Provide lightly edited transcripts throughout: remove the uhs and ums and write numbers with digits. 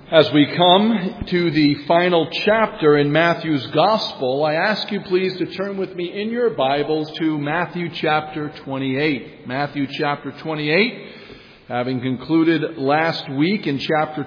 As we come to the final chapter in Matthew's Gospel, I ask you please to turn with me in your Bibles to Matthew chapter 28. Matthew chapter 28, having concluded last week in chapter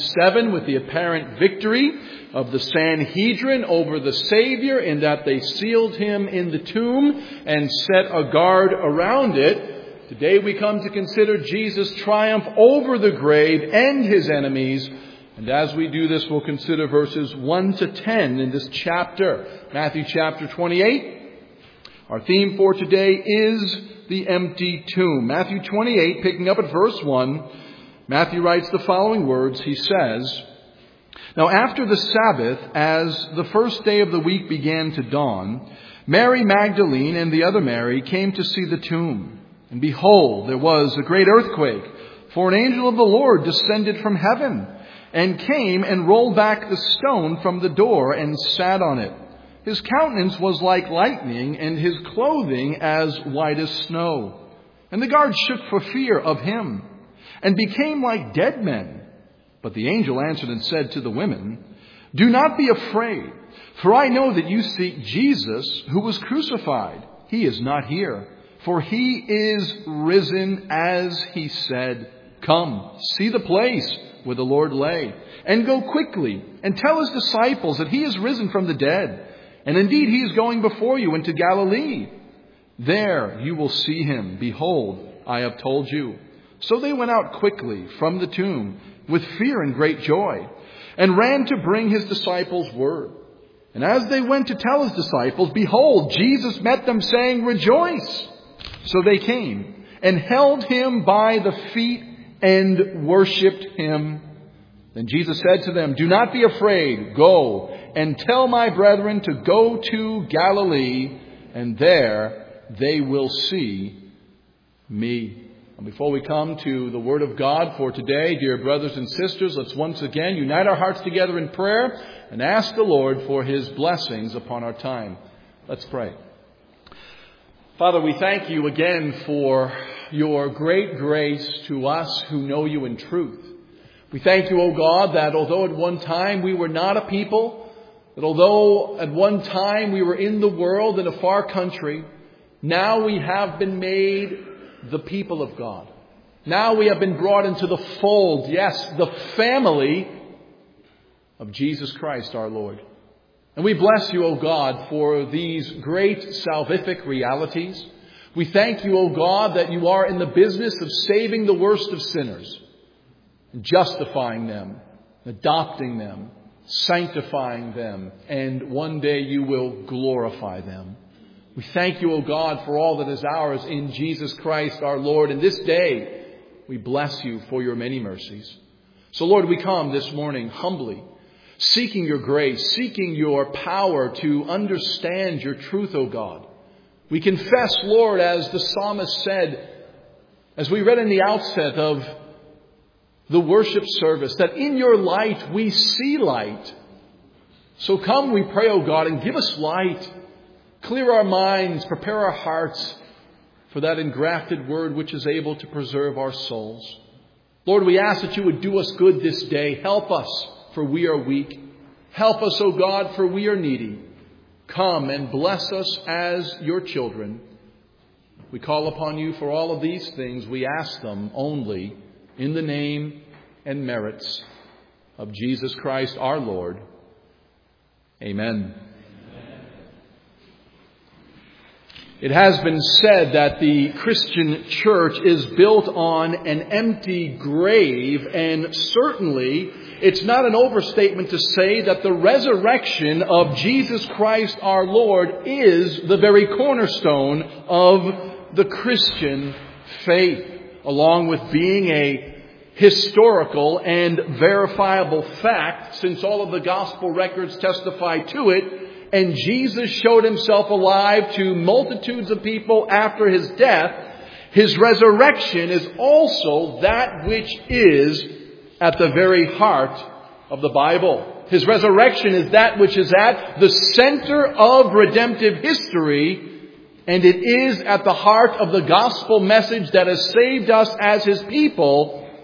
27 with the apparent victory of the Sanhedrin over the Savior in that they sealed him in the tomb and set a guard around it. Today we come to consider Jesus' triumph over the grave and his enemies. And as we do this, we'll consider verses 1 to 10 in this chapter. Matthew chapter 28. Our theme for today is the empty tomb. Matthew 28, picking up at verse 1, Matthew writes the following words. He says, "Now after the Sabbath, as the first day of the week began to dawn, Mary Magdalene and the other Mary came to see the tomb. And behold, there was a great earthquake, for an angel of the Lord descended from heaven, and came and rolled back the stone from the door and sat on it. His countenance was like lightning, and his clothing as white as snow. And the guards shook for fear of him, and became like dead men. But the angel answered and said to the women, 'Do not be afraid, for I know that you seek Jesus, who was crucified. He is not here, for he is risen as he said. Come, see the place where the Lord lay, and go quickly and tell his disciples that he is risen from the dead. And indeed he is going before you into Galilee. There you will see him. Behold, I have told you.' So they went out quickly from the tomb with fear and great joy, and ran to bring his disciples word. And as they went to tell his disciples, behold, Jesus met them, saying, 'Rejoice!' So they came and held him by the feet and worshipped him. Then Jesus said to them, 'Do not be afraid. Go and tell my brethren to go to Galilee, and there they will see me.'" And before we come to the Word of God for today, dear brothers and sisters, let's once again unite our hearts together in prayer and ask the Lord for his blessings upon our time. Let's pray. Father, we thank you again for your great grace to us who know you in truth. We thank you, O God, that although at one time we were not a people, that although at one time we were in the world in a far country, now we have been made the people of God. Now we have been brought into the fold, yes, the family of Jesus Christ our Lord. And we bless you, O God, for these great salvific realities. We thank you, O God, that you are in the business of saving the worst of sinners, justifying them, adopting them, sanctifying them, and one day you will glorify them. We thank you, O God, for all that is ours in Jesus Christ our Lord. And this day, we bless you for your many mercies. So, Lord, we come this morning humbly, seeking your grace, seeking your power to understand your truth, O God. We confess, Lord, as the psalmist said, as we read in the outset of the worship service, that in your light we see light. So come, we pray, O God, and give us light. Clear our minds, prepare our hearts for that engrafted word which is able to preserve our souls. Lord, we ask that you would do us good this day. Help us, for we are weak. Help us, O God, for we are needy. Come and bless us as your children. We call upon you for all of these things. We ask them only in the name and merits of Jesus Christ our Lord. Amen. It has been said that the Christian church is built on an empty grave, and certainly it's not an overstatement to say that the resurrection of Jesus Christ our Lord is the very cornerstone of the Christian faith, along with being a historical and verifiable fact, since all of the gospel records testify to it. And Jesus showed himself alive to multitudes of people after his death. His resurrection is also that which is at the very heart of the Bible. His resurrection is that which is at the center of redemptive history, and it is at the heart of the gospel message that has saved us as his people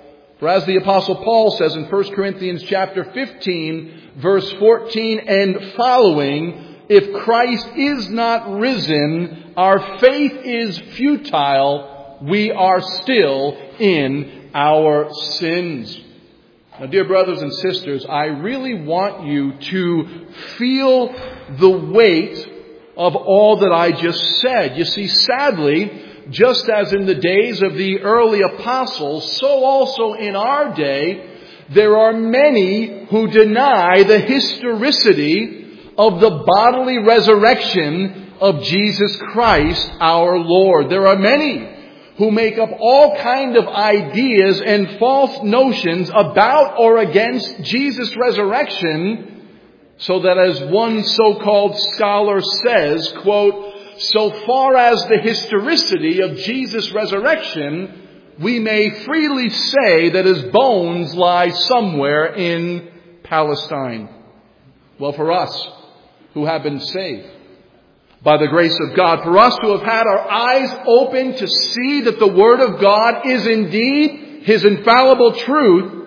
For as the Apostle Paul says in 1 Corinthians chapter 15, verse 14 and following, if Christ is not risen, our faith is futile. We are still in our sins. Now, dear brothers and sisters, I really want you to feel the weight of all that I just said. You see, sadly, just as in the days of the early apostles, so also in our day, there are many who deny the historicity of the bodily resurrection of Jesus Christ our Lord. There are many who make up all kind of ideas and false notions about or against Jesus' resurrection, so that as one so-called scholar says, quote, so far as the historicity of Jesus' resurrection, we may freely say that his bones lie somewhere in Palestine. Well, for us who have been saved by the grace of God, for us who have had our eyes open to see that the Word of God is indeed His infallible truth,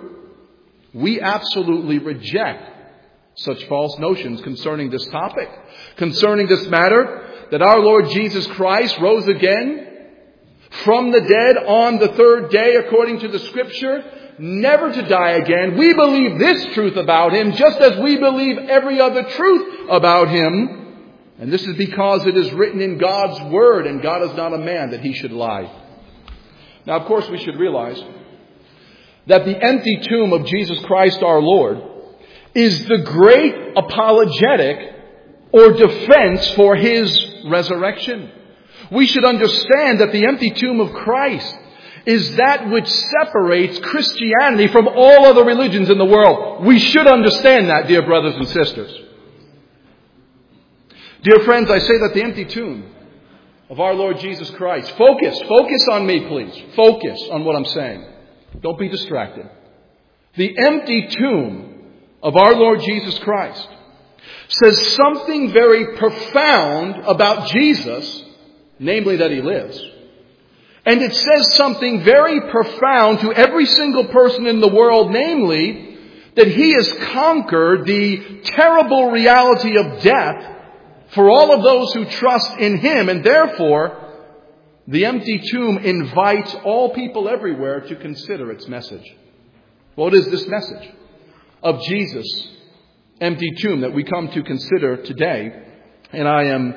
we absolutely reject such false notions concerning this topic, concerning this matter, that our Lord Jesus Christ rose again from the dead on the third day according to the Scripture, never to die again. We believe this truth about Him just as we believe every other truth about Him. And this is because it is written in God's Word, and God is not a man that He should lie. Now, of course, we should realize that the empty tomb of Jesus Christ our Lord is the great apologetic or defense for His resurrection. We should understand that the empty tomb of Christ is that which separates Christianity from all other religions in the world. We should understand that, dear brothers and sisters. Dear friends, I say that the empty tomb of our Lord Jesus Christ, focus on me, please. Focus on what I'm saying. Don't be distracted. The empty tomb of our Lord Jesus Christ says something very profound about Jesus, namely that He lives. And it says something very profound to every single person in the world, namely that He has conquered the terrible reality of death for all of those who trust in Him. And therefore, the empty tomb invites all people everywhere to consider its message. What is this message of Jesus' empty tomb that we come to consider today? And I am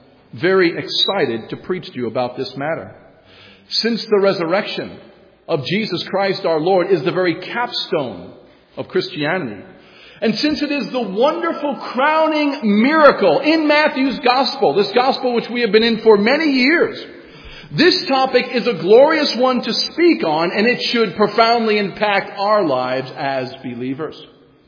very excited to preach to you about this matter. Since the resurrection of Jesus Christ our Lord is the very capstone of Christianity, and since it is the wonderful crowning miracle in Matthew's gospel, this gospel which we have been in for many years, this topic is a glorious one to speak on, and it should profoundly impact our lives as believers.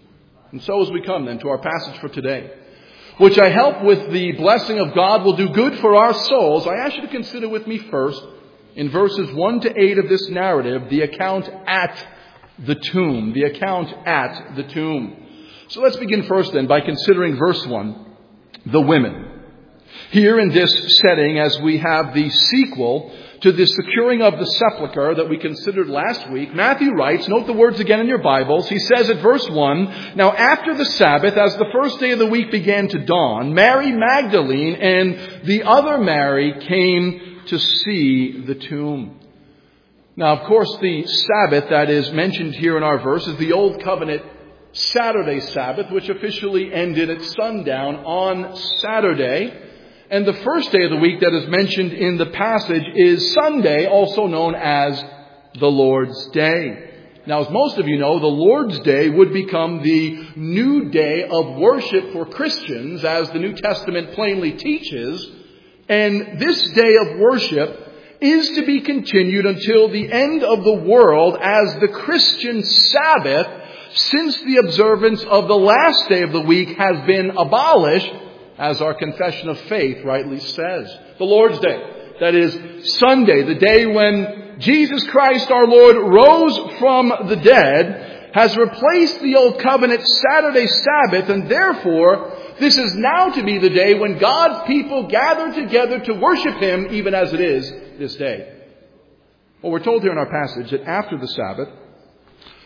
And so as we come then to our passage for today, which I hope with the blessing of God will do good for our souls, I ask you to consider with me first, in verses 1 to 8 of this narrative, the account at the tomb. The account at the tomb. So let's begin first then by considering verse 1, the women. Here in this setting, as we have the sequel to the securing of the sepulchre that we considered last week, Matthew writes, note the words again in your Bibles. He says at verse 1, now after the Sabbath, as the first day of the week began to dawn, Mary Magdalene and the other Mary came to see the tomb. Now, of course, the Sabbath that is mentioned here in our verse is the Old Covenant Saturday Sabbath, which officially ended at sundown on Saturday. And the first day of the week that is mentioned in the passage is Sunday, also known as the Lord's Day. Now, as most of you know, the Lord's Day would become the new day of worship for Christians, as the New Testament plainly teaches. And this day of worship is to be continued until the end of the world as the Christian Sabbath, since the observance of the last day of the week has been abolished, as our confession of faith rightly says. The Lord's Day, that is Sunday, the day when Jesus Christ our Lord rose from the dead, has replaced the Old Covenant Saturday Sabbath, and therefore this is now to be the day when God's people gather together to worship Him, even as it is this day. Well, we're told here in our passage that after the Sabbath,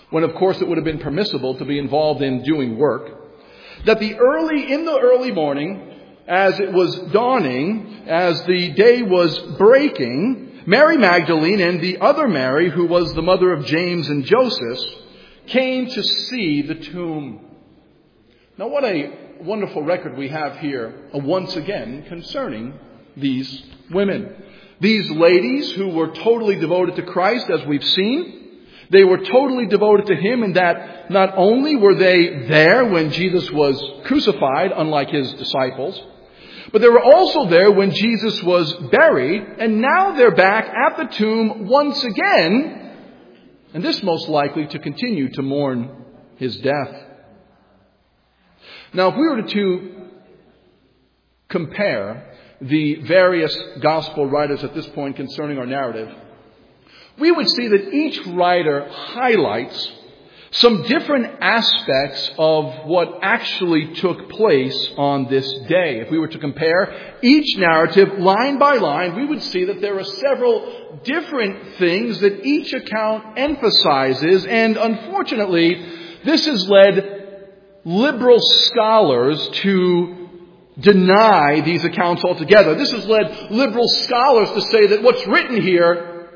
when of course it would have been permissible to be involved in doing work, that in the early morning, as it was dawning, as the day was breaking, Mary Magdalene and the other Mary, who was the mother of James and Joseph, came to see the tomb. Now what a wonderful record we have here, once again, concerning these women. These ladies who were totally devoted to Christ, as we've seen. They were totally devoted to Him in that not only were they there when Jesus was crucified, unlike His disciples, but they were also there when Jesus was buried, and now they're back at the tomb once again, and this most likely to continue to mourn His death. Now, if we were to compare the various gospel writers at this point concerning our narrative, we would see that each writer highlights some different aspects of what actually took place on this day. If we were to compare each narrative line by line, we would see that there are several different things that each account emphasizes, and unfortunately, this has led liberal scholars to deny these accounts altogether. This has led liberal scholars to say that what's written here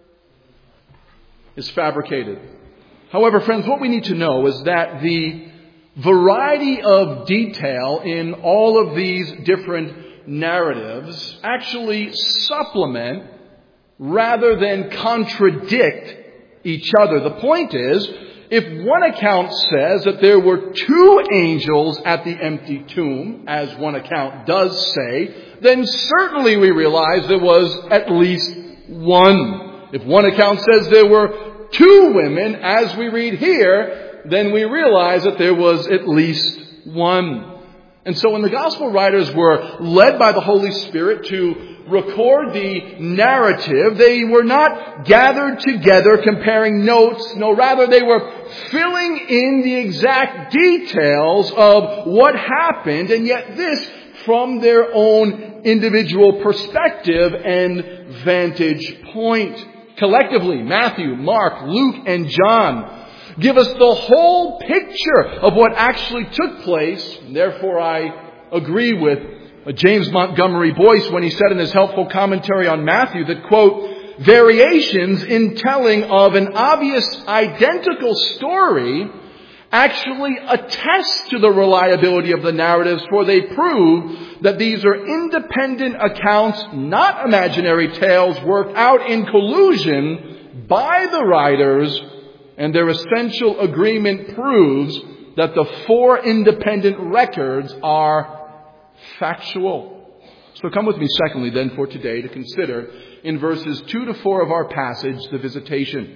is fabricated. However, friends, what we need to know is that the variety of detail in all of these different narratives actually supplement rather than contradict each other. The point is, if one account says that there were 2 angels at the empty tomb, as one account does say, then certainly we realize there was at least one. If one account says there were 2 women, as we read here, then we realize that there was at least one. And so when the gospel writers were led by the Holy Spirit to record the narrative, they were not gathered together comparing notes. No, rather they were filling in the exact details of what happened, and yet this from their own individual perspective and vantage point. Collectively, Matthew, Mark, Luke, and John give us the whole picture of what actually took place. And therefore, I agree with James Montgomery Boyce when he said in his helpful commentary on Matthew that, quote, variations in telling of an obvious identical story actually attest to the reliability of the narratives, for they prove that these are independent accounts, not imaginary tales worked out in collusion by the writers, and their essential agreement proves that the 4 independent records are factual. So come with me secondly then for today to consider in verses 2 to 4 of our passage the visitation.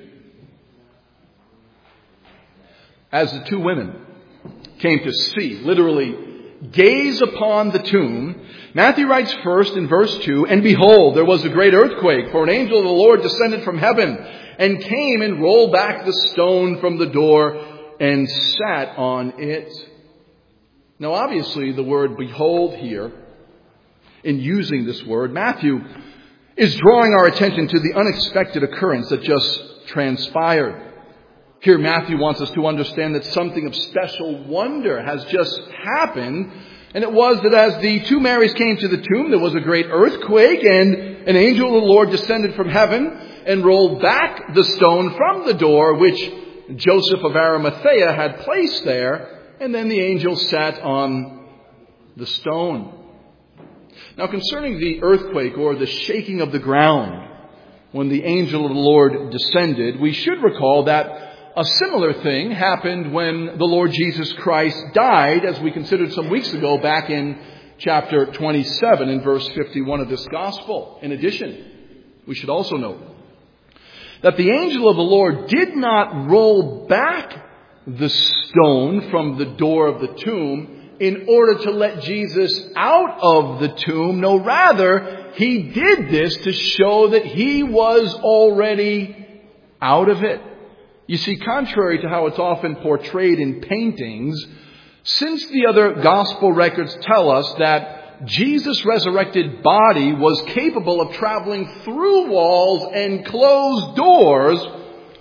As the 2 women came to see, literally gaze upon the tomb, Matthew writes first in verse 2, and behold, there was a great earthquake, for an angel of the Lord descended from heaven and came and rolled back the stone from the door and sat on it. Now obviously the word behold here, in using this word, Matthew is drawing our attention to the unexpected occurrence that just transpired. Here Matthew wants us to understand that something of special wonder has just happened. And it was that as the 2 Marys came to the tomb, there was a great earthquake, and an angel of the Lord descended from heaven and rolled back the stone from the door, which Joseph of Arimathea had placed there. And then the angel sat on the stone. Now concerning the earthquake or the shaking of the ground, when the angel of the Lord descended, we should recall that a similar thing happened when the Lord Jesus Christ died, as we considered some weeks ago back in chapter 27 in verse 51 of this gospel. In addition, we should also note that the angel of the Lord did not roll back the stone from the door of the tomb in order to let Jesus out of the tomb. No, rather, he did this to show that he was already out of it. You see, contrary to how it's often portrayed in paintings, since the other gospel records tell us that Jesus' resurrected body was capable of traveling through walls and closed doors,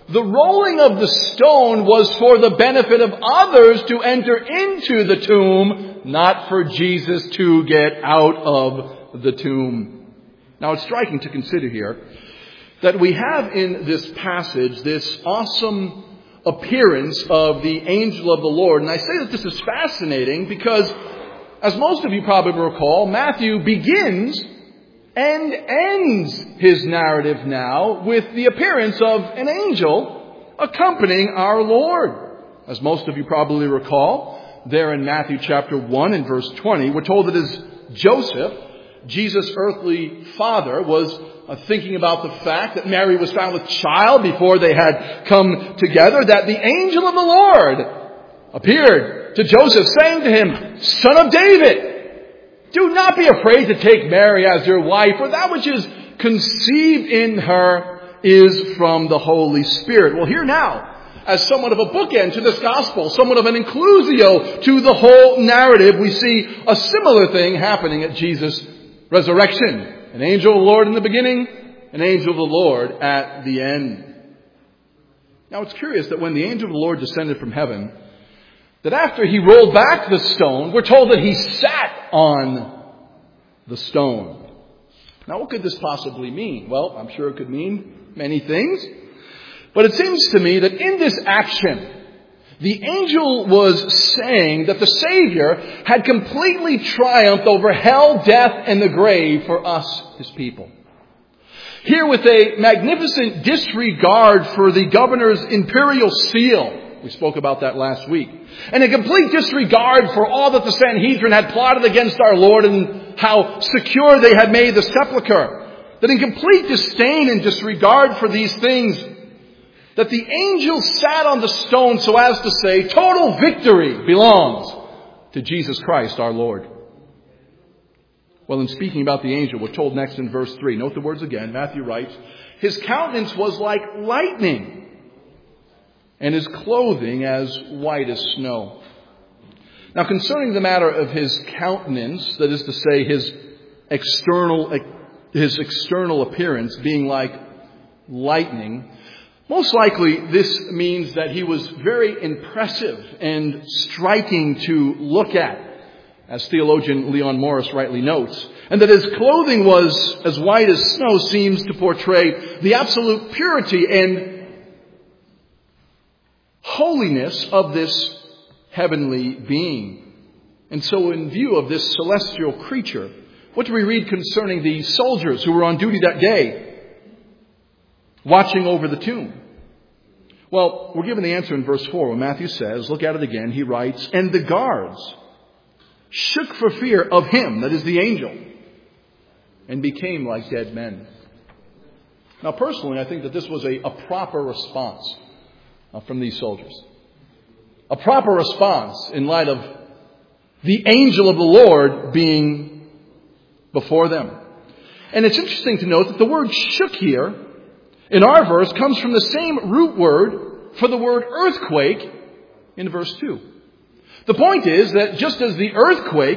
The rolling of the stone was for the benefit of others to enter into the tomb, not for Jesus to get out of the tomb. Now it's striking to consider here that we have in this passage this awesome appearance of the angel of the Lord. And I say that this is fascinating because, as most of you probably recall, Matthew begins and ends his narrative now with the appearance of an angel accompanying our Lord. As most of you probably recall, there in Matthew chapter 1 and verse 20, we're told that as Joseph, Jesus' earthly father, was thinking about the fact that Mary was found with child before they had come together, that the angel of the Lord appeared to Joseph, saying to him, "Son of David, do not be afraid to take Mary as your wife, for that which is conceived in her is from the Holy Spirit." Well, here now, as somewhat of a bookend to this gospel, somewhat of an inclusio to the whole narrative, we see a similar thing happening at Jesus' resurrection. An angel of the Lord in the beginning, an angel of the Lord at the end. Now it's curious that when the angel of the Lord descended from heaven, that after he rolled back the stone, we're told that he sat on the stone. Now what could this possibly mean? Well, I'm sure it could mean many things. But it seems to me that in this action, the angel was saying that the Savior had completely triumphed over hell, death, and the grave for us, his people. Here with a magnificent disregard for the governor's imperial seal, we spoke about that last week, and a complete disregard for all that the Sanhedrin had plotted against our Lord and how secure they had made the sepulchre, that in complete disdain and disregard for these things, that the angel sat on the stone so as to say, total victory belongs to Jesus Christ our Lord. Well, in speaking about the angel, we're told next in verse 3. Note the words again. Matthew writes, "His countenance was like lightning, and his clothing as white as snow." Now, concerning the matter of his countenance, that is to say, his external appearance being like lightning, most likely this means that he was very impressive and striking to look at, as theologian Leon Morris rightly notes, and that his clothing was as white as snow seems to portray the absolute purity and holiness of this heavenly being. And so in view of this celestial creature, what do we read concerning the soldiers who were on duty that day, watching over the tomb? Well, we're given the answer in verse 4 when Matthew says, look at it again, he writes, "And the guards shook for fear of him," that is the angel, "and became like dead men." Now personally, I think that this was a proper response from these soldiers. A proper response in light of the angel of the Lord being before them. And it's interesting to note that the word shook here in our verse comes from the same root word for the word earthquake in verse 2. The point is that just as the earthquake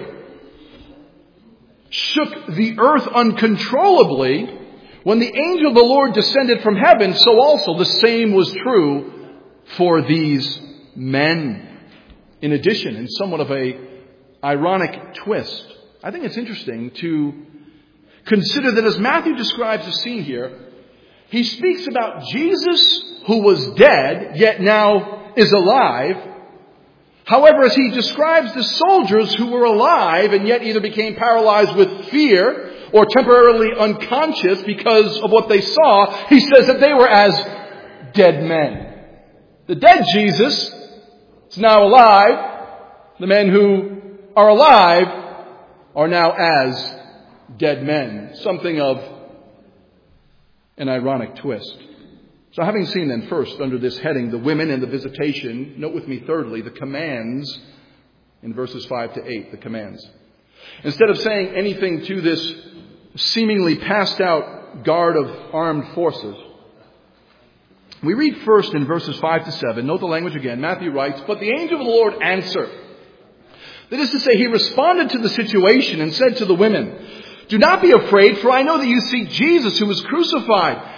shook the earth uncontrollably when the angel of the Lord descended from heaven, so also the same was true for these men. In addition, in somewhat of a ironic twist, I think it's interesting to consider that as Matthew describes the scene here, he speaks about Jesus who was dead, yet now is alive. However, as he describes the soldiers who were alive and yet either became paralyzed with fear or temporarily unconscious because of what they saw, he says that they were as dead men. The dead Jesus is now alive. The men who are alive are now as dead men. Something of an ironic twist. So having seen then first under this heading the women and the visitation, note with me thirdly the commands in verses 5 to 8, the commands. Instead of saying anything to this seemingly passed out guard of armed forces, we read first in verses 5 to 7, note the language again, Matthew writes, "But the angel of the Lord answered." That is to say, he responded to the situation and said to the women, "Do not be afraid, for I know that you seek Jesus who was crucified.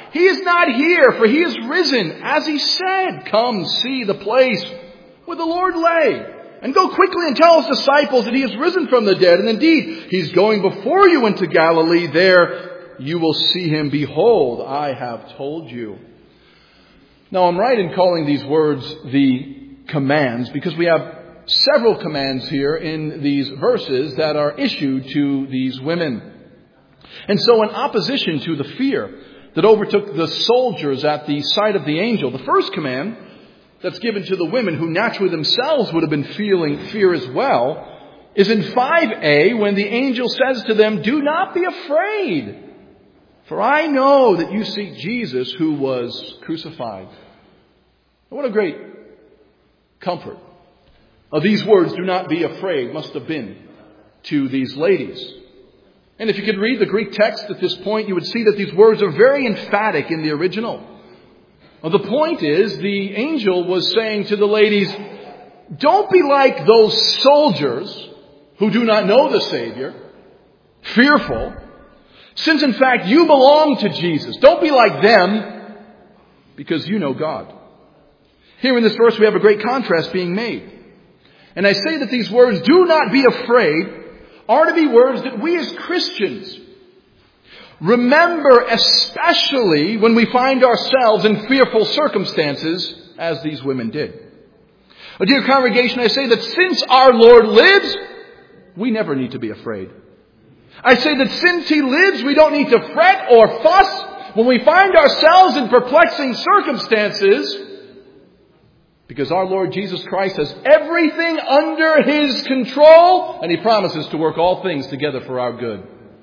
He is not here, for he is risen, as he said. Come, see the place where the Lord lay. And go quickly and tell his disciples that he is risen from the dead. And indeed, he's going before you into Galilee. There you will see him. Behold, I have told you. Now, I'm right in calling these words the commands, because we have several commands here in these verses that are issued to these women. And so in opposition to the fear that overtook the soldiers at the sight of the angel, the first command that's given to the women, who naturally themselves would have been feeling fear as well, is in 5a, when the angel says to them, do not be afraid, for I know that you seek Jesus who was crucified. What a great comfort these words, do not be afraid, must have been to these ladies. And if you could read the Greek text at this point, you would see that these words are very emphatic in the original. The point is, the angel was saying to the ladies, don't be like those soldiers who do not know the Savior, fearful, since in fact you belong to Jesus. Don't be like them, because you know God. Here in this verse we have a great contrast being made. And I say that these words, do not be afraid, are to be words that we as Christians remember, especially when we find ourselves in fearful circumstances, as these women did. Dear congregation, I say that since our Lord lives, we never need to be afraid. I say that since he lives, we don't need to fret or fuss when we find ourselves in perplexing circumstances, because our Lord Jesus Christ has everything under his control, and he promises to work all things together for our good.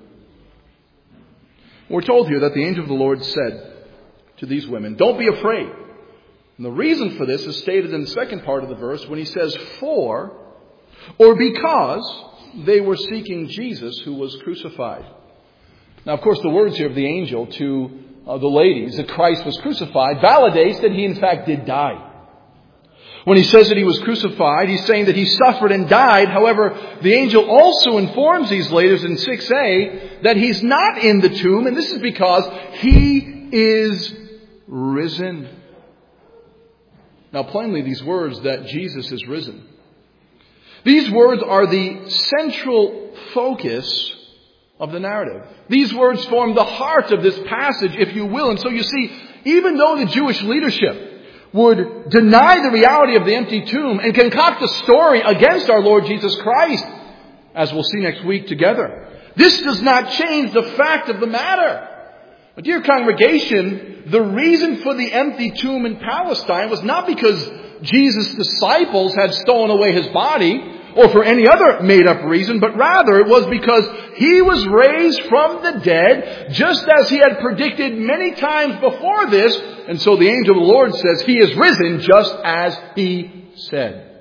We're told here that the angel of the Lord said to these women, don't be afraid. And the reason for this is stated in the second part of the verse when he says, for, or because they were seeking Jesus who was crucified. Now, of course, the words here of the angel to the ladies, that Christ was crucified, validates that he in fact did die. When he says that he was crucified, he's saying that he suffered and died. However, the angel also informs these ladies in 6a that he's not in the tomb, and this is because he is risen. Now, plainly, these words that Jesus is risen, these words are the central focus of the narrative. These words form the heart of this passage, if you will. And so you see, even though the Jewish leadership would deny the reality of the empty tomb and concoct a story against our Lord Jesus Christ, as we'll see next week together, this does not change the fact of the matter. Dear congregation, the reason for the empty tomb in Palestine was not because Jesus' disciples had stolen away his body or for any other made-up reason, but rather it was because he was raised from the dead, just as he had predicted many times before this. And so the angel of the Lord says he is risen just as he said.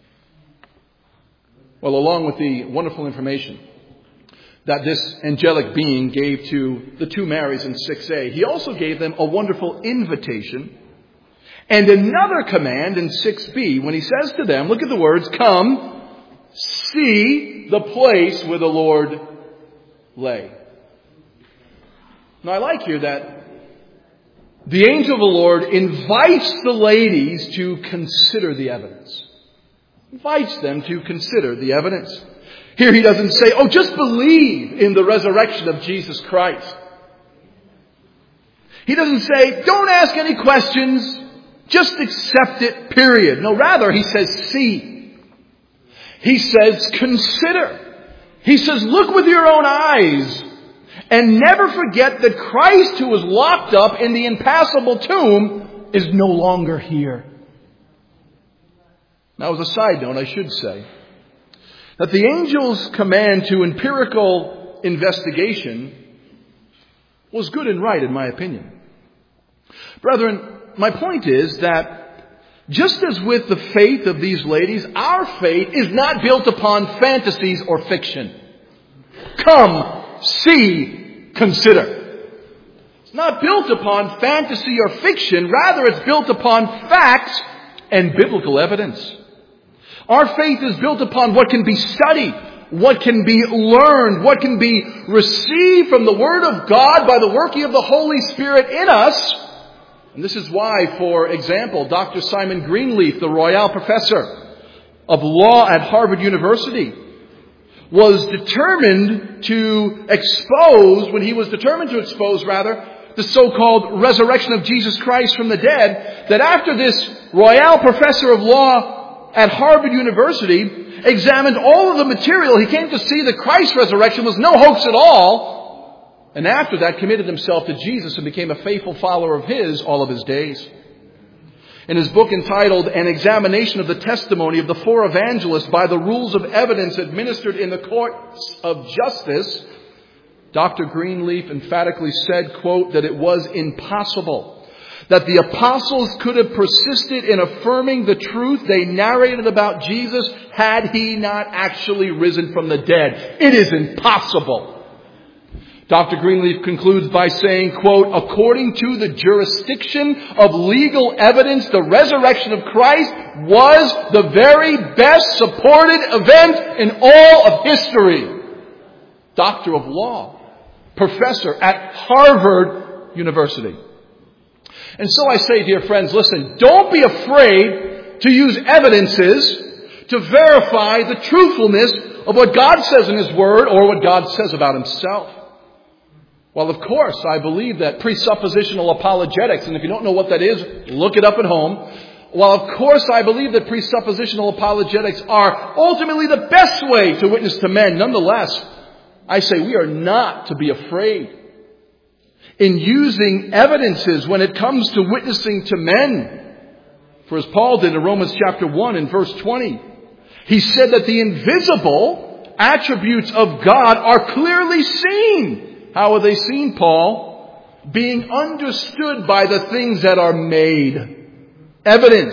Well, along with the wonderful information that this angelic being gave to the two Marys in 6a, he also gave them a wonderful invitation and another command in 6b when he says to them, look at the words, come, see the place where the Lord lay. Now I like here that the angel of the Lord invites the ladies to consider the evidence. Invites them to consider the evidence. Here he doesn't say, oh, just believe in the resurrection of Jesus Christ. He doesn't say, don't ask any questions, just accept it, period. No, rather, he says, see. He says, consider. He says, look with your own eyes. And never forget that Christ, who was locked up in the impassable tomb, is no longer here. Now, as a side note, I should say that the angel's command to empirical investigation was good and right, in my opinion. Brethren, my point is that just as with the faith of these ladies, our faith is not built upon fantasies or fiction. Come, see, consider. It's not built upon fantasy or fiction. Rather, it's built upon facts and biblical evidence. Our faith is built upon what can be studied, what can be learned, what can be received from the Word of God by the working of the Holy Spirit in us. And this is why, for example, Dr. Simon Greenleaf, the Royal Professor of Law at Harvard University, was determined to expose the so-called resurrection of Jesus Christ from the dead, that after this Royal Professor of Law at Harvard University examined all of the material, he came to see that Christ's resurrection was no hoax at all. And after that, committed himself to Jesus and became a faithful follower of His all of his days. In his book entitled An Examination of the Testimony of the Four Evangelists by the Rules of Evidence Administered in the Courts of Justice, Dr. Greenleaf emphatically said, quote, that it was impossible that the apostles could have persisted in affirming the truth they narrated about Jesus had He not actually risen from the dead. It is impossible. Dr. Greenleaf concludes by saying, quote, according to the jurisdiction of legal evidence, the resurrection of Christ was the very best supported event in all of history. Doctor of Law, professor at Harvard University. And so I say, dear friends, listen, don't be afraid to use evidences to verify the truthfulness of what God says in His Word or what God says about Himself. Well, of course, I believe that presuppositional apologetics, and if you don't know what that is, look it up at home. While of course I believe that presuppositional apologetics are ultimately the best way to witness to men, nonetheless, I say we are not to be afraid in using evidences when it comes to witnessing to men. For as Paul did in Romans chapter 1 and verse 20, he said that the invisible attributes of God are clearly seen. How are they seen, Paul? Being understood by the things that are made. Evidence.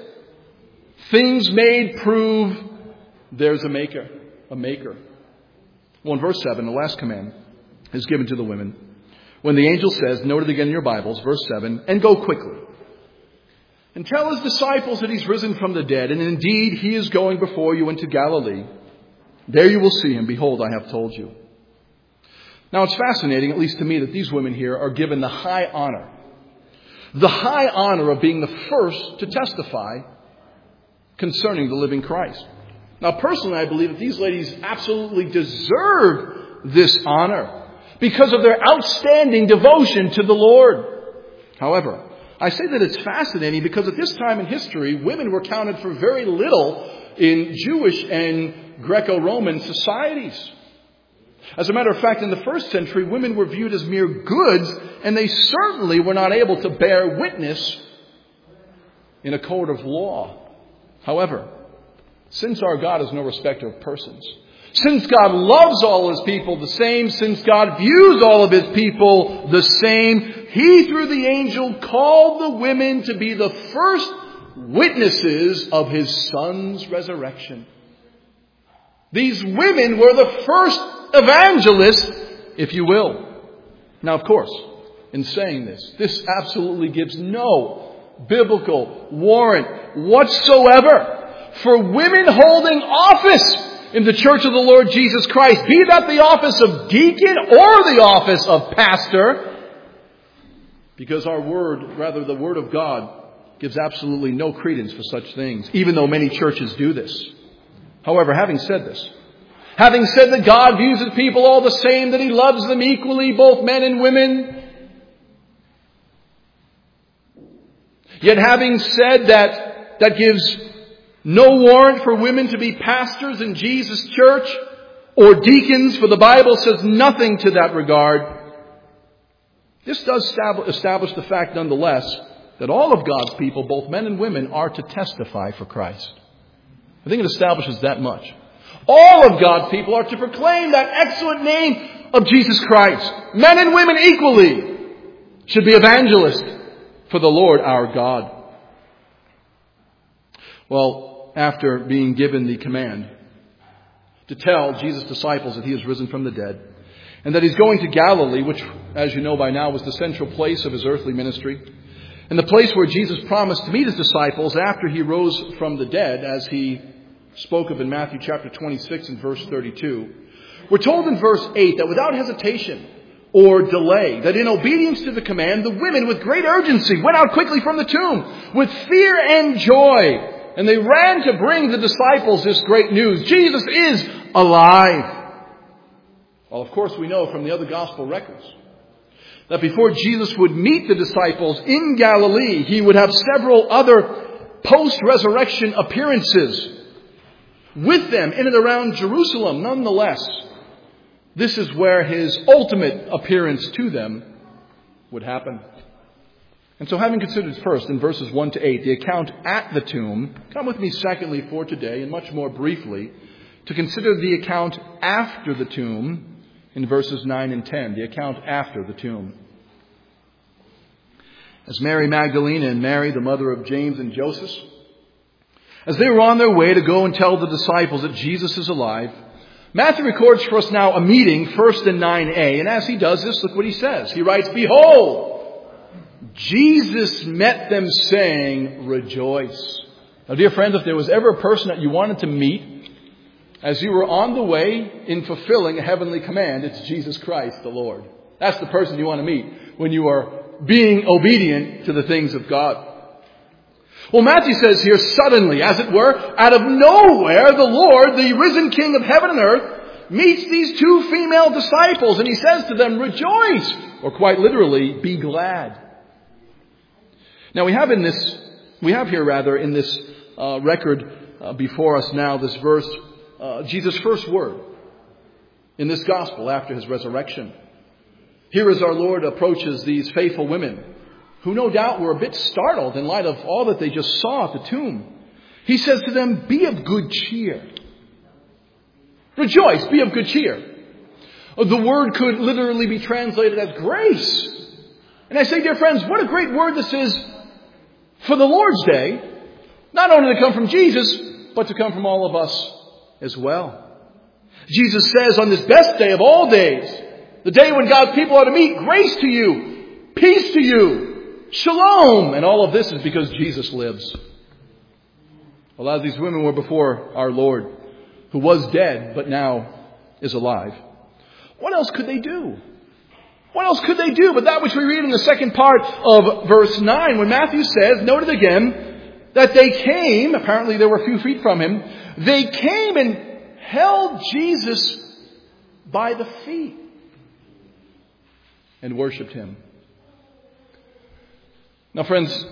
Things made prove there's a maker. A maker. Well, in verse 7, the last command is given to the women. When the angel says, note it again in your Bibles, verse 7, and go quickly. And tell His disciples that He's risen from the dead, and indeed He is going before you into Galilee. There you will see Him. Behold, I have told you. Now, it's fascinating, at least to me, that these women here are given the high honor. The high honor of being the first to testify concerning the living Christ. Now, personally, I believe that these ladies absolutely deserve this honor because of their outstanding devotion to the Lord. However, I say that it's fascinating because at this time in history, women were counted for very little in Jewish and Greco-Roman societies. As a matter of fact, in the first century, women were viewed as mere goods, and they certainly were not able to bear witness in a court of law. However, since our God is no respecter of persons, since God loves all His people the same, since God views all of His people the same, He, through the angel, called the women to be the first witnesses of His Son's resurrection. These women were the first evangelists, if you will. Now, of course, in saying this absolutely gives no biblical warrant whatsoever for women holding office in the Church of the Lord Jesus Christ, be that the office of deacon or the office of pastor, because the Word of God gives absolutely no credence for such things, even though many churches do this. However, having said this, having said that God views His people all the same, that He loves them equally, both men and women, yet having said that gives no warrant for women to be pastors in Jesus' church or deacons, for the Bible says nothing to that regard. This does establish the fact nonetheless that all of God's people, both men and women, are to testify for Christ. I think it establishes that much. All of God's people are to proclaim that excellent name of Jesus Christ. Men and women equally should be evangelists for the Lord our God. Well, after being given the command to tell Jesus' disciples that He is risen from the dead and that He's going to Galilee, which, as you know by now, was the central place of His earthly ministry, and the place where Jesus promised to meet His disciples after He rose from the dead, as He spoke of in Matthew chapter 26 and verse 32. We're told in verse 8 that without hesitation or delay, that in obedience to the command, the women with great urgency went out quickly from the tomb with fear and joy. And they ran to bring the disciples this great news. Jesus is alive. Well, of course, we know from the other gospel records that before Jesus would meet the disciples in Galilee, he would have several other post-resurrection appearances with them in and around Jerusalem. Nonetheless, this is where his ultimate appearance to them would happen. And so having considered first in verses 1 to 8 the account at the tomb, come with me secondly for today and much more briefly to consider the account after the tomb in verses 9 and 10, the account after the tomb. As Mary Magdalene and Mary, the mother of James and Joseph, as they were on their way to go and tell the disciples that Jesus is alive, Matthew records for us now a meeting, first in 9a, and as he does this, look what he says. He writes, "Behold, Jesus met them saying, rejoice." Now, dear friends, if there was ever a person that you wanted to meet as you were on the way in fulfilling a heavenly command, it's Jesus Christ, the Lord. That's the person you want to meet when you are being obedient to the things of God. Well, Matthew says here, suddenly, as it were, out of nowhere, the Lord, the risen King of heaven and earth, meets these two female disciples, and he says to them, rejoice, or quite literally, be glad. Now we have in this record before us now, this verse, Jesus' first word in this gospel after his resurrection. Here as our Lord approaches these faithful women, who no doubt were a bit startled in light of all that they just saw at the tomb. He says to them, be of good cheer. Rejoice, be of good cheer. The word could literally be translated as grace. And I say, dear friends, what a great word this is for the Lord's Day. Not only to come from Jesus, but to come from all of us as well. Jesus says on this best day of all days, the day when God's people are to meet, grace to you, peace to you, shalom. And all of this is because Jesus lives. Well, as these women were before our Lord, who was dead, but now is alive, what else could they do? What else could they do but that which we read in the second part of verse 9, when Matthew says, note it again, that they came, apparently they were a few feet from him, they came and held Jesus by the feet and worshipped him. Now, friends,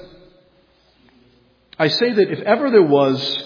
I say that if ever there was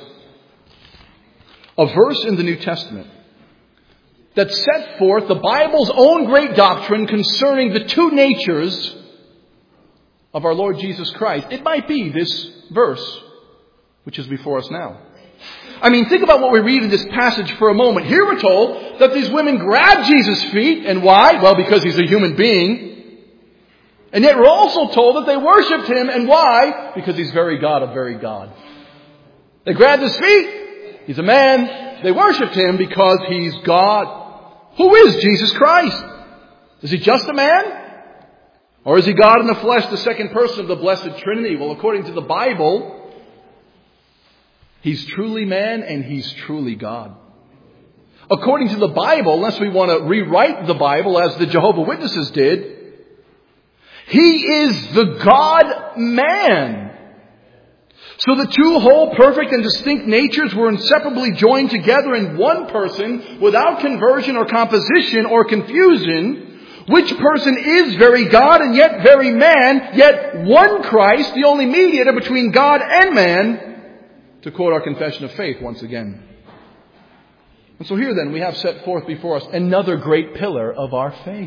a verse in the New Testament that set forth the Bible's own great doctrine concerning the two natures of our Lord Jesus Christ, it might be this verse which is before us now. I mean, think about what we read in this passage for a moment. Here we're told that these women grabbed Jesus' feet. And why? Well, because he's a human being. And yet we're also told that they worshipped him. And why? Because he's very God of very God. They grabbed his feet. He's a man. They worshipped him because he's God. Who is Jesus Christ? Is he just a man? Or is he God in the flesh, the second person of the blessed Trinity? Well, according to the Bible, he's truly man and he's truly God. According to the Bible, unless we want to rewrite the Bible as the Jehovah's Witnesses did, he is the God-man. So the two whole, perfect, and distinct natures were inseparably joined together in one person without conversion or composition or confusion. Which person is very God and yet very man, yet one Christ, the only mediator between God and man, to quote our confession of faith once again. And so here then we have set forth before us another great pillar of our faith.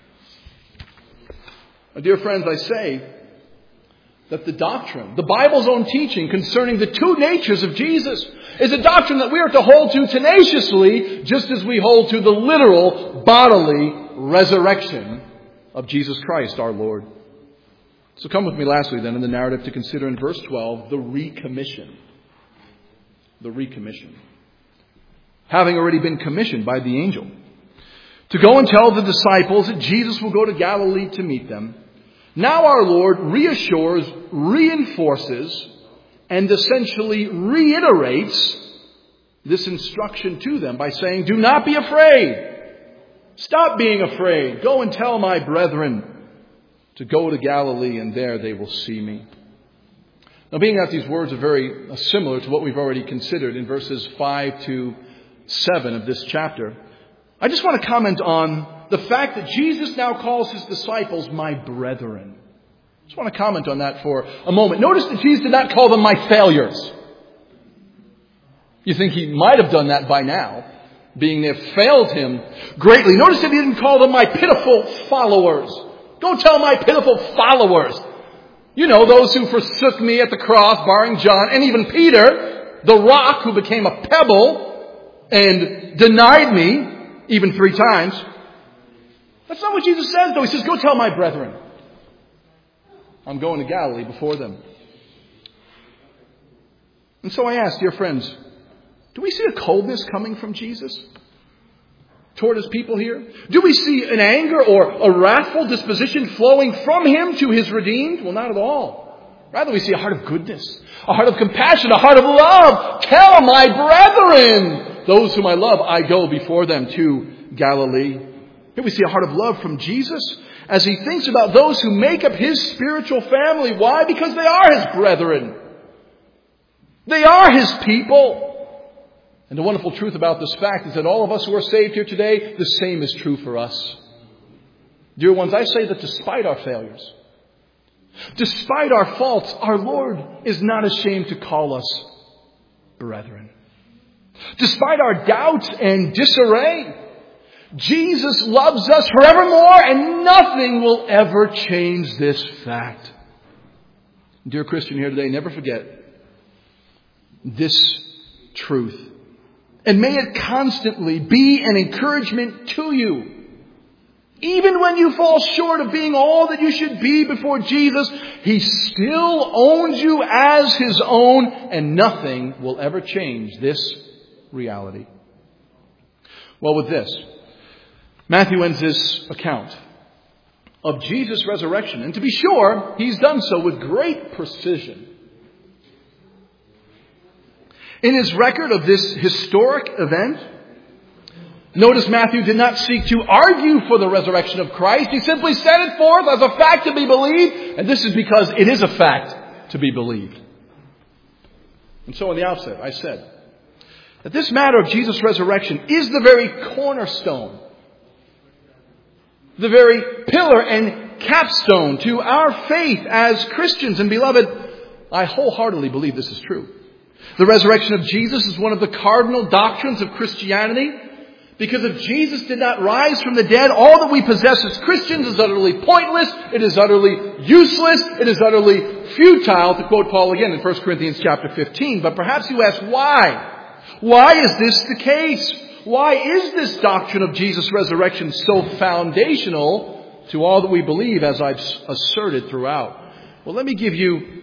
My dear friends, I say that the doctrine, the Bible's own teaching concerning the two natures of Jesus, is a doctrine that we are to hold to tenaciously, just as we hold to the literal bodily resurrection of Jesus Christ our Lord. So come with me lastly then in the narrative to consider in verse 12 the recommission. The recommission. Having already been commissioned by the angel to go and tell the disciples that Jesus will go to Galilee to meet them, now our Lord reassures, reinforces, and essentially reiterates this instruction to them by saying, do not be afraid. Stop being afraid. Go and tell my brethren to go to Galilee, and there they will see me. Now, being that these words are very similar to what we've already considered in verses 5 to 7 of this chapter, I just want to comment on the fact that Jesus now calls his disciples my brethren. I just want to comment on that for a moment. Notice that Jesus did not call them my failures. You think he might have done that by now, being they have failed him greatly. Notice that he didn't call them my pitiful followers. Go tell my pitiful followers. You know, those who forsook me at the cross, barring John, and even Peter, the rock who became a pebble and denied me even 3 times. That's not what Jesus says, though. He says, go tell my brethren. I'm going to Galilee before them. And so I ask, dear friends, do we see a coldness coming from Jesus toward his people here? Do we see an anger or a wrathful disposition flowing from him to his redeemed? Well, not at all. Rather, we see a heart of goodness, a heart of compassion, a heart of love. Tell my brethren, those whom I love, I go before them to Galilee. Here we see a heart of love from Jesus as he thinks about those who make up his spiritual family. Why? Because they are his brethren. They are his people. And the wonderful truth about this fact is that all of us who are saved here today, the same is true for us. Dear ones, I say that despite our failures, despite our faults, our Lord is not ashamed to call us brethren. Despite our doubts and disarray, Jesus loves us forevermore, and nothing will ever change this fact. Dear Christian here today, never forget this truth. And may it constantly be an encouragement to you. Even when you fall short of being all that you should be before Jesus, he still owns you as his own, and nothing will ever change this reality. Well, with this, Matthew ends this account of Jesus' resurrection. And to be sure, he's done so with great precision. In his record of this historic event, notice Matthew did not seek to argue for the resurrection of Christ. He simply set it forth as a fact to be believed. And this is because it is a fact to be believed. And so in the outset, I said that this matter of Jesus' resurrection is the very cornerstone, the very pillar and capstone to our faith as Christians. And beloved, I wholeheartedly believe this is true. The resurrection of Jesus is one of the cardinal doctrines of Christianity, because if Jesus did not rise from the dead, all that we possess as Christians is utterly pointless, it is utterly useless, it is utterly futile, to quote Paul again in 1 Corinthians chapter 15. But perhaps you ask, why? Why is this the case? Why is this doctrine of Jesus' resurrection so foundational to all that we believe, as I've asserted throughout? Well, let me give you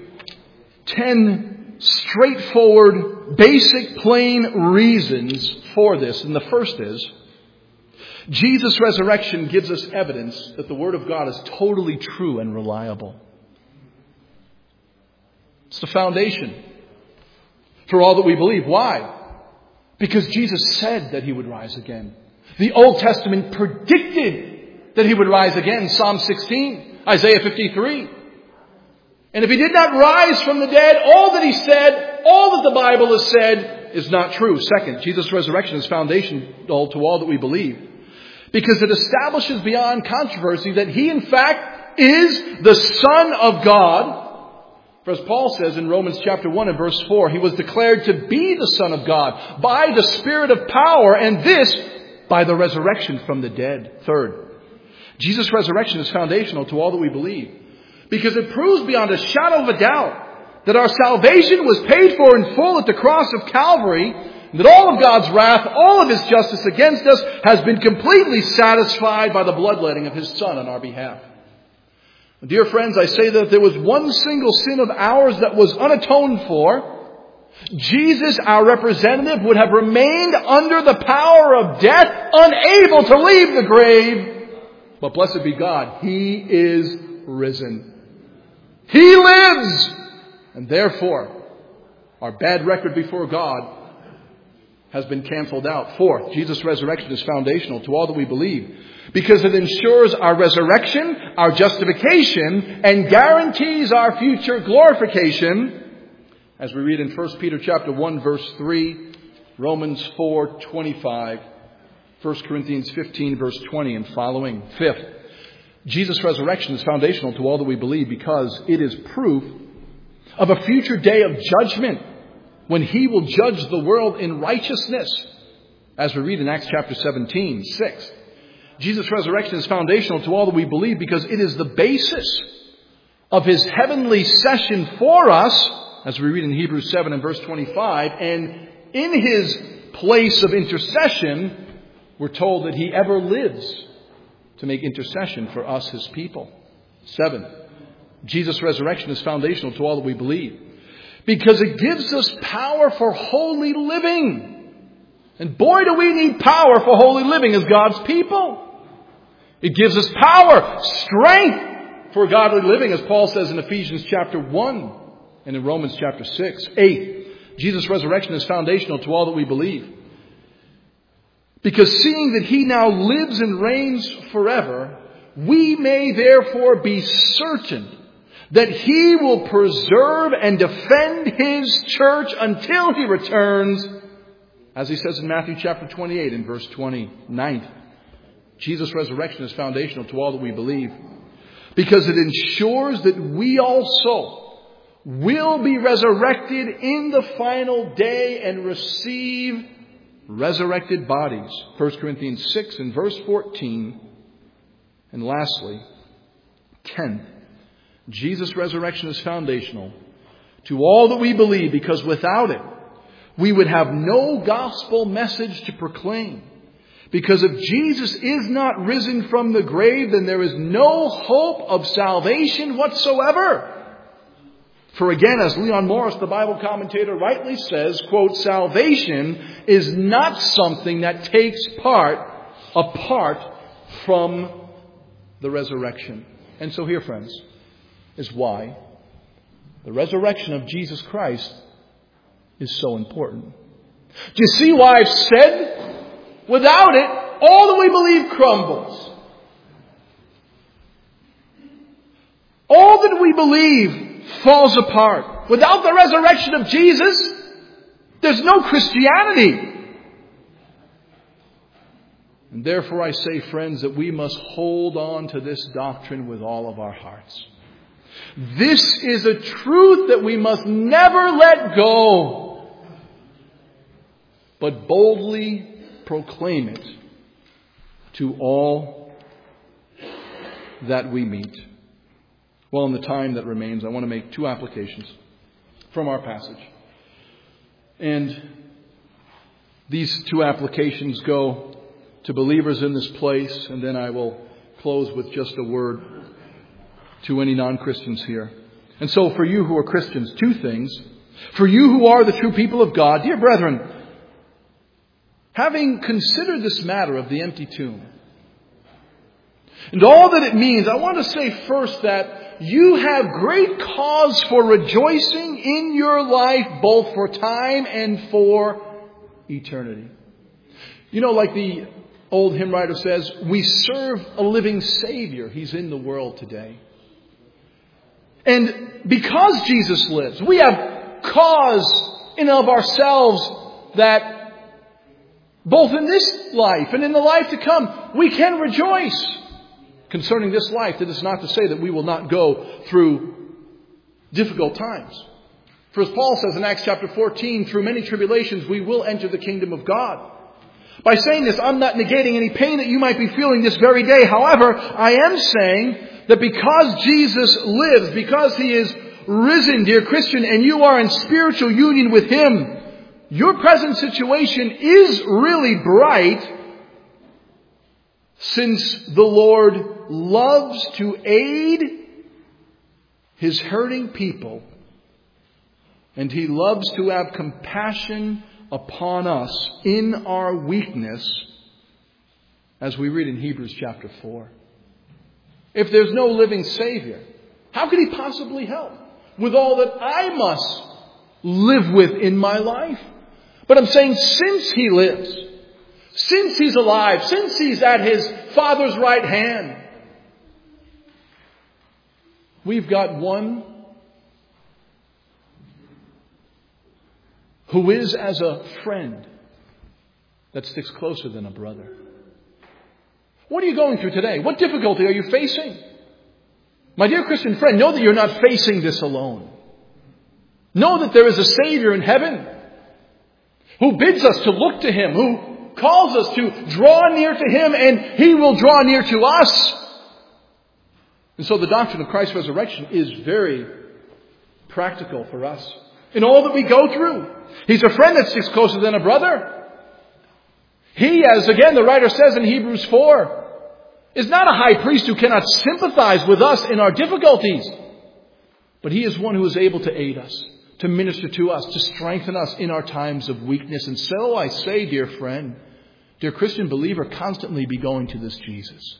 10 straightforward, basic, plain reasons for this. And the first is, Jesus' resurrection gives us evidence that the Word of God is totally true and reliable. It's the foundation for all that we believe. Why? Because Jesus said that he would rise again. The Old Testament predicted that he would rise again. Psalm 16, Isaiah 53. And if he did not rise from the dead, all that he said, all that the Bible has said, is not true. Second, Jesus' resurrection is foundational to all that we believe, because it establishes beyond controversy that he, in fact, is the Son of God. For as Paul says in Romans chapter 1 and verse 4, he was declared to be the Son of God by the Spirit of power, and this by the resurrection from the dead. Third, Jesus' resurrection is foundational to all that we believe, because it proves beyond a shadow of a doubt that our salvation was paid for in full at the cross of Calvary, and that all of God's wrath, all of his justice against us, has been completely satisfied by the bloodletting of his Son on our behalf. Dear friends, I say that if there was one single sin of ours that was unatoned for, Jesus, our representative, would have remained under the power of death, unable to leave the grave. But blessed be God, he is risen. He lives! And therefore, our bad record before God has been canceled out. Fourth, Jesus' resurrection is foundational to all that we believe because it ensures our resurrection, our justification, and guarantees our future glorification. As we read in 1 Peter chapter 1, verse 3, Romans 4:25, 1 Corinthians 15, verse 20 and following. Fifth, Jesus' resurrection is foundational to all that we believe because it is proof of a future day of judgment when He will judge the world in righteousness, as we read in Acts chapter 17. Sixth, Jesus' resurrection is foundational to all that we believe because it is the basis of His heavenly session for us, as we read in Hebrews 7 and verse 25. And in His place of intercession, we're told that He ever lives to make intercession for us, His people. Seventh, Jesus' resurrection is foundational to all that we believe because it gives us power for holy living. And boy, do we need power for holy living as God's people. It gives us power, strength for godly living, as Paul says in Ephesians chapter 1 and in Romans chapter 6. Eighth, Jesus' resurrection is foundational to all that we believe because seeing that He now lives and reigns forever, we may therefore be certain that He will preserve and defend His church until He returns, as He says in Matthew chapter 28 and verse 29. Jesus' resurrection is foundational to all that we believe because it ensures that we also will be resurrected in the final day and receive resurrected bodies. 1 Corinthians 6 and verse 14. And lastly, 10. Jesus' resurrection is foundational to all that we believe because without it, we would have no gospel message to proclaim. Because if Jesus is not risen from the grave, then there is no hope of salvation whatsoever. For again, as Leon Morris, the Bible commentator, rightly says, quote, salvation is not something that takes part apart from the resurrection. And so here, friends, is why the resurrection of Jesus Christ is so important. Do you see why I've said, without it, all that we believe crumbles? All that we believe falls apart. Without the resurrection of Jesus, there's no Christianity. And therefore I say, friends, that we must hold on to this doctrine with all of our hearts. This is a truth that we must never let go, but boldly proclaim it to all that we meet. Well, in the time that remains, I want to make two applications from our passage. And these two applications go to believers in this place, and then I will close with just a word to any non-Christians here. And so for you who are Christians, two things. For you who are the true people of God, dear brethren, having considered this matter of the empty tomb and all that it means, I want to say first that you have great cause for rejoicing in your life, both for time and for eternity. You know, like the old hymn writer says, we serve a living Savior. He's in the world today. And because Jesus lives, we have cause in and of ourselves that both in this life and in the life to come, we can rejoice concerning this life. That is not to say that we will not go through difficult times. For as Paul says in Acts chapter 14, through many tribulations we will enter the kingdom of God. By saying this, I'm not negating any pain that you might be feeling this very day. However, I am saying that because Jesus lives, because He is risen, dear Christian, and you are in spiritual union with Him, your present situation is really bright, since the Lord loves to aid His hurting people, and He loves to have compassion upon us in our weakness, as we read in Hebrews chapter 4. If there's no living Savior, how could He possibly help with all that I must live with in my life? But I'm saying since He lives, since He's alive, since He's at His Father's right hand, we've got one who is as a friend that sticks closer than a brother. What are you going through today? What difficulty are you facing? My dear Christian friend, know that you're not facing this alone. Know that there is a Savior in heaven who bids us to look to Him, who calls us to draw near to Him, and He will draw near to us. And so the doctrine of Christ's resurrection is very practical for us in all that we go through. He's a friend that sticks closer than a brother. He, as again the writer says in Hebrews 4, is not a high priest who cannot sympathize with us in our difficulties. But He is one who is able to aid us, to minister to us, to strengthen us in our times of weakness. And so I say, dear friend, dear Christian believer, constantly be going to this Jesus.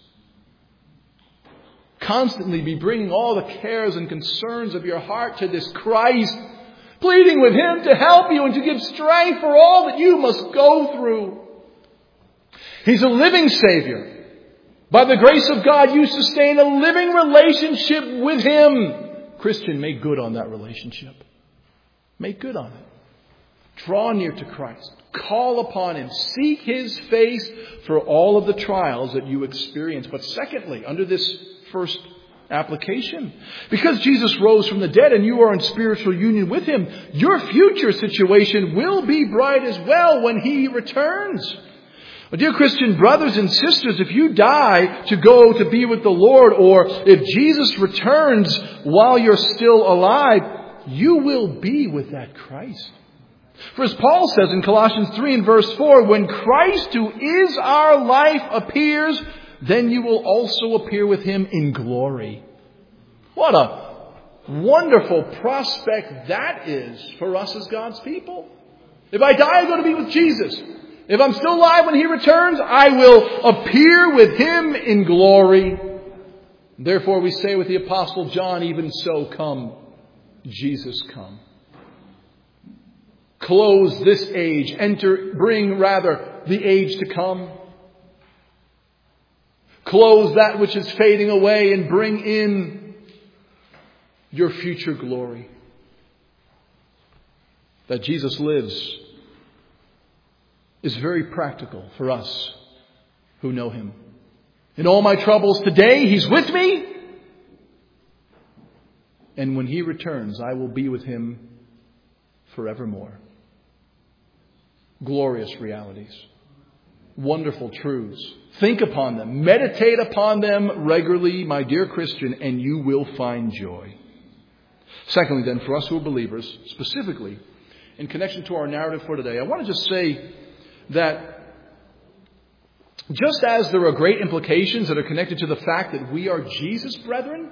Constantly be bringing all the cares and concerns of your heart to this Christ, pleading with Him to help you and to give strength for all that you must go through. He's a living Savior. By the grace of God, you sustain a living relationship with Him. Christian, make good on that relationship. Make good on it. Draw near to Christ. Call upon Him. Seek His face for all of the trials that you experience. But secondly, under this first application, because Jesus rose from the dead and you are in spiritual union with Him, your future situation will be bright as well when He returns. Well, dear Christian brothers and sisters, if you die to go to be with the Lord, or if Jesus returns while you're still alive, you will be with that Christ. For as Paul says in Colossians 3 and verse 4, when Christ, who is our life, appears, then you will also appear with Him in glory. What a wonderful prospect that is for us as God's people. If I die, I'm going to be with Jesus. If I'm still alive when He returns, I will appear with Him in glory. Therefore we say with the Apostle John, even so come, Jesus come. Close this age, bring the age to come. Close that which is fading away and bring in your future glory. That Jesus lives is very practical for us who know Him. In all my troubles today, He's with me. And when He returns, I will be with Him forevermore. Glorious realities. Wonderful truths. Think upon them. Meditate upon them regularly, my dear Christian, and you will find joy. Secondly, then, for us who are believers, specifically in connection to our narrative for today, I want to just say that just as there are great implications that are connected to the fact that we are Jesus' brethren,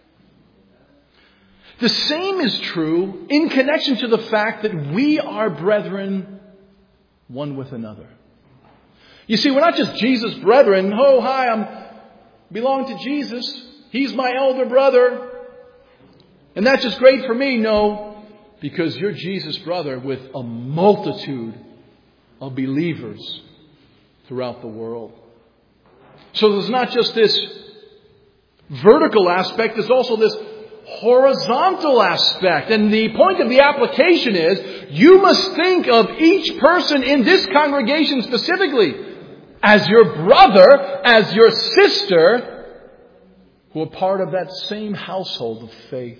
the same is true in connection to the fact that we are brethren one with another. You see, we're not just Jesus' brethren. Oh, hi, I belong to Jesus. He's my elder brother. And that's just great for me. No, because you're Jesus' brother with a multitude of believers throughout the world. So there's not just this vertical aspect, there's also this horizontal aspect. And the point of the application is, you must think of each person in this congregation specifically as your brother, as your sister, who are part of that same household of faith.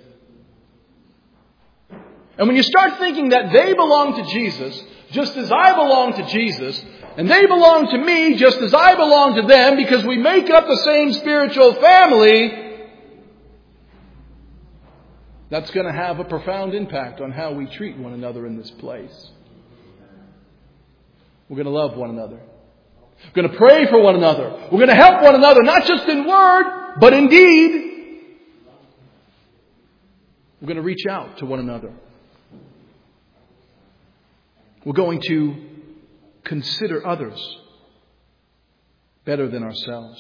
And when you start thinking that they belong to Jesus, just as I belong to Jesus, and they belong to me just as I belong to them, because we make up the same spiritual family, that's going to have a profound impact on how we treat one another in this place. We're going to love one another. We're going to pray for one another. We're going to help one another, not just in word, but in deed. We're going to reach out to one another. We're going to consider others better than ourselves.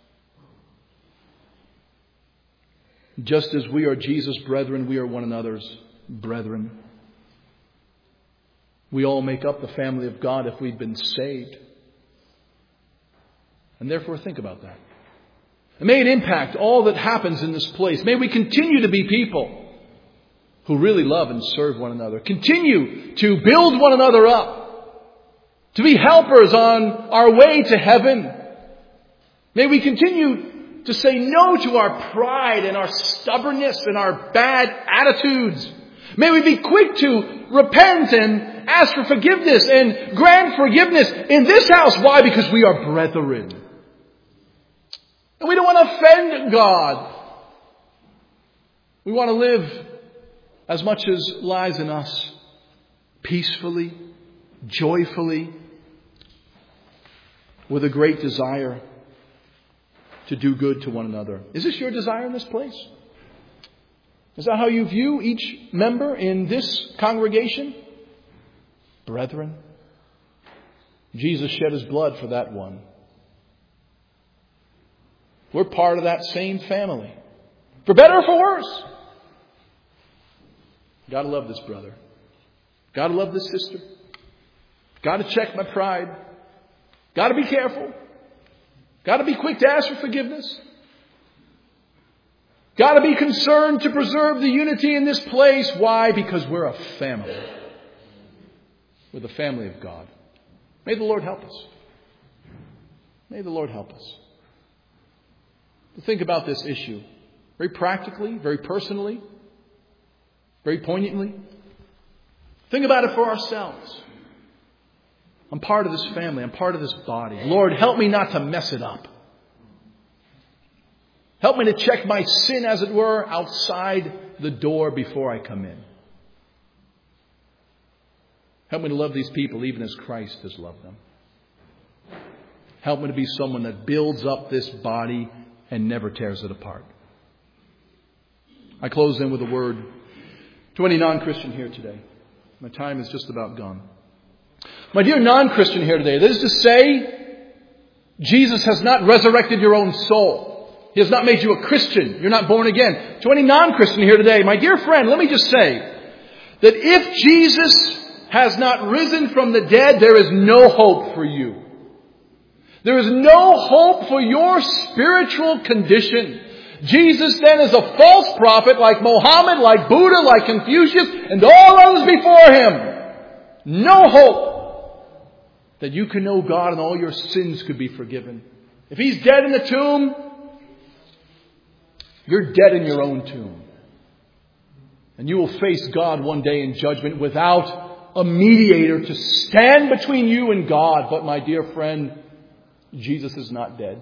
Just as we are Jesus' brethren, we are one another's brethren. We all make up the family of God if we've been saved. And therefore think about that. And may it impact all that happens in this place. May we continue to be people who really love and serve one another. Continue to build one another up. To be helpers on our way to heaven. May we continue to say no to our pride and our stubbornness and our bad attitudes. May we be quick to repent and ask for forgiveness and grant forgiveness in this house. Why? Because we are brethren. And we don't want to offend God. We want to live as much as lies in us peacefully, joyfully, with a great desire to do good to one another. Is this your desire in this place? Is that how you view each member in this congregation? Brethren. Jesus shed His blood for that one. We're part of that same family. For better or for worse. Got to love this brother. Got to love this sister. Got to check my pride. Got to be careful. Got to be quick to ask for forgiveness. Got to be concerned to preserve the unity in this place. Why? Because we're a family. We're the family of God. May the Lord help us. May the Lord help us to think about this issue very practically, very personally, very poignantly. Think about it for ourselves. I'm part of this family. I'm part of this body. Lord, help me not to mess it up. Help me to check my sin, as it were, outside the door before I come in. Help me to love these people even as Christ has loved them. Help me to be someone that builds up this body and never tears it apart. I close then with a word to any non-Christian here today. My time is just about gone. My dear non-Christian here today, that is to say, Jesus has not resurrected your own soul. He has not made you a Christian. You're not born again. To any non-Christian here today, my dear friend, let me just say that if Jesus has not risen from the dead, there is no hope for you. There is no hope for your spiritual condition. Jesus then is a false prophet like Mohammed, like Buddha, like Confucius, and all others before him. No hope that you can know God and all your sins could be forgiven. If He's dead in the tomb, you're dead in your own tomb. And you will face God one day in judgment without a mediator to stand between you and God. But my dear friend, Jesus is not dead.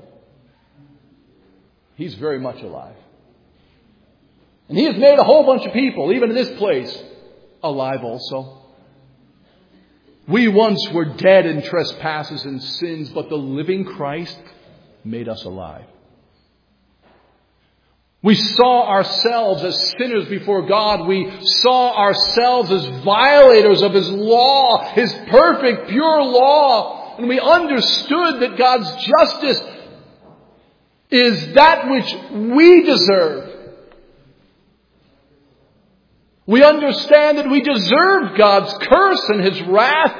He's very much alive. And He has made a whole bunch of people, even in this place, alive also. We once were dead in trespasses and sins, but the living Christ made us alive. We saw ourselves as sinners before God. We saw ourselves as violators of His law, His perfect, pure law. And we understood that God's justice is that which we deserve. We understand that we deserve God's curse and His wrath.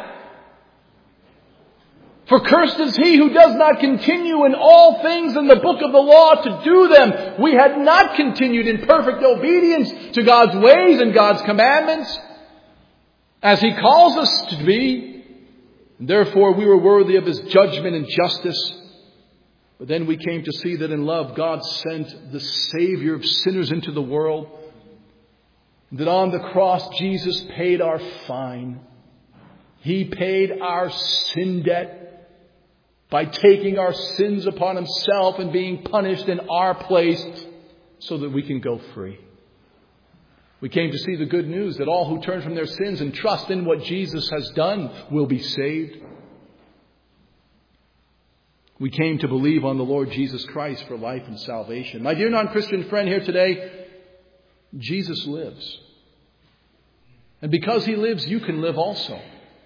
For cursed is he who does not continue in all things in the book of the law to do them. We had not continued in perfect obedience to God's ways and God's commandments, as He calls us to be. And therefore we were worthy of His judgment and justice. But then we came to see that in love God sent the Savior of sinners into the world. That on the cross Jesus paid our fine. He paid our sin debt by taking our sins upon Himself and being punished in our place so that we can go free. We came to see the good news that all who turn from their sins and trust in what Jesus has done will be saved. We came to believe on the Lord Jesus Christ for life and salvation. My dear non-Christian friend here today, Jesus lives. And because He lives, you can live also.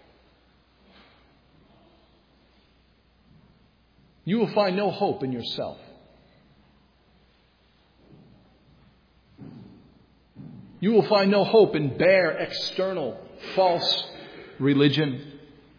You will find no hope in yourself. You will find no hope in bare, external, false religion.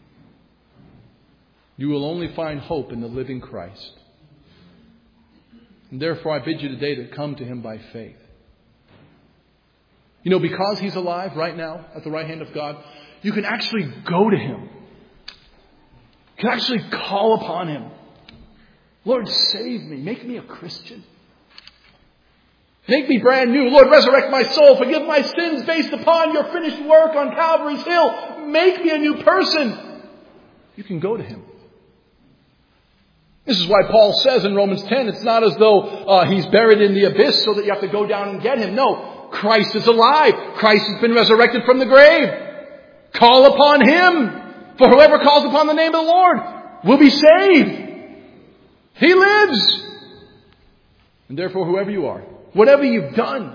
You will only find hope in the living Christ. And therefore I bid you today to come to Him by faith. You know, because He's alive right now at the right hand of God, you can actually go to Him. You can actually call upon Him. Lord, save me. Make me a Christian. Make me brand new. Lord, resurrect my soul. Forgive my sins based upon your finished work on Calvary's hill. Make me a new person. You can go to Him. This is why Paul says in Romans 10, it's not as though He's buried in the abyss so that you have to go down and get Him. No, Christ is alive. Christ has been resurrected from the grave. Call upon Him. For whoever calls upon the name of the Lord will be saved. He lives. And therefore, whoever you are, whatever you've done,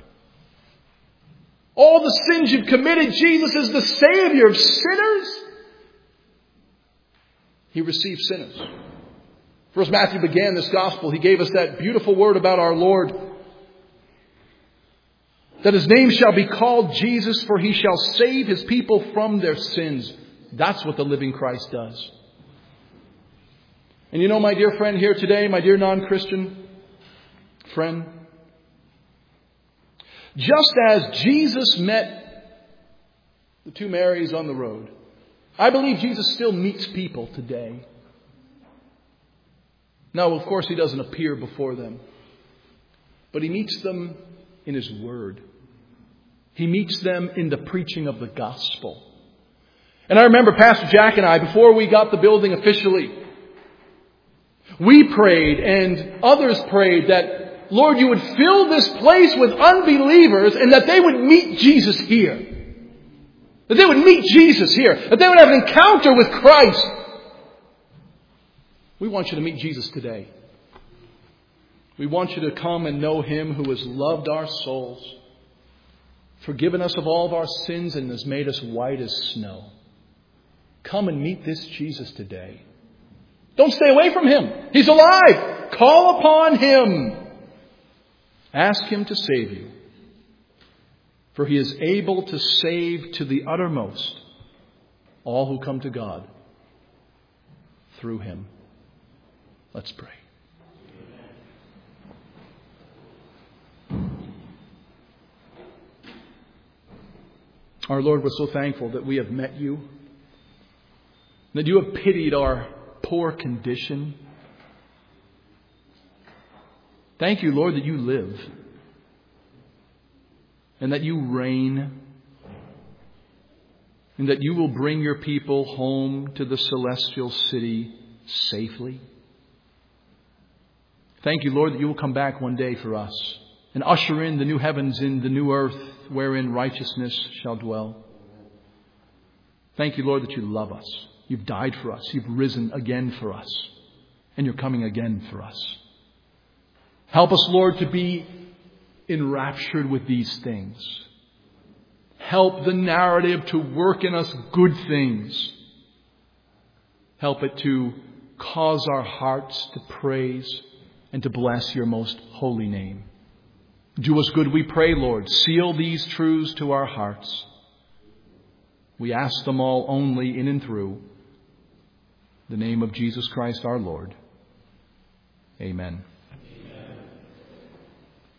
all the sins you've committed, Jesus is the Savior of sinners. He received sinners. First, Matthew began this gospel. He gave us that beautiful word about our Lord. That His name shall be called Jesus, for He shall save His people from their sins. That's what the living Christ does. And you know, my dear friend here today, my dear non-Christian friend, just as Jesus met the two Marys on the road, I believe Jesus still meets people today. Now, of course, He doesn't appear before them, but He meets them in His Word. He meets them in the preaching of the gospel. And I remember Pastor Jack and I, before we got the building officially, we prayed and others prayed that, Lord, you would fill this place with unbelievers and that they would meet Jesus here. That they would meet Jesus here. That they would have an encounter with Christ. We want you to meet Jesus today. We want you to come and know Him who has loved our souls, forgiven us of all of our sins, and has made us white as snow. Come and meet this Jesus today. Don't stay away from Him. He's alive. Call upon Him. Ask Him to save you. For He is able to save to the uttermost all who come to God through Him. Let's pray. Our Lord, we're so thankful that we have met you, that you have pitied our poor condition. Thank you, Lord, that you live and that you reign and that you will bring your people home to the celestial city safely. Thank you, Lord, that you will come back one day for us and usher in the new heavens and the new earth wherein righteousness shall dwell. Thank you, Lord, that you love us. You've died for us. You've risen again for us. And you're coming again for us. Help us, Lord, to be enraptured with these things. Help the narrative to work in us good things. Help it to cause our hearts to praise and to bless your most holy name. Do us good, we pray, Lord. Seal these truths to our hearts. We ask them all only in and through the name of Jesus Christ our Lord. Amen.